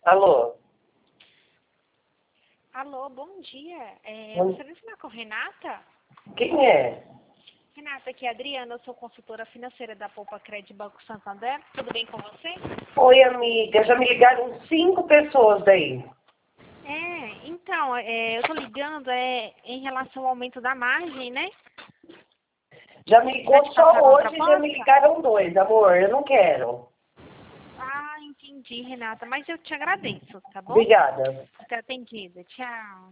Alô? Alô, bom dia. Bom- Você vai falar com a Renata? Quem é? Renata, aqui é a Adriana, eu sou consultora financeira da Poupa Crédito Banco Santander. Tudo bem com você? Oi, amiga. Já me ligaram 5 pessoas daí. Então, eu tô ligando em relação ao aumento da margem, né? Já me ligou te só passaram a hoje e já me proposta? ligaram 2, amor. Eu não quero. Ah, entendi, Renata, mas eu te agradeço, tá bom? Obrigada. Por ter atendido. Tchau.